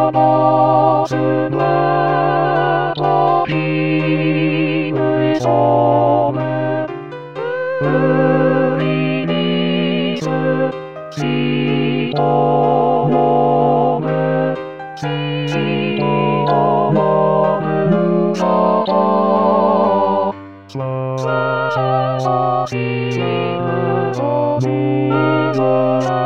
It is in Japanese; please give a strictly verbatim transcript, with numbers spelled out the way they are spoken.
ばすなとひめそめ売りにす人の目人のむさとさささしむそみず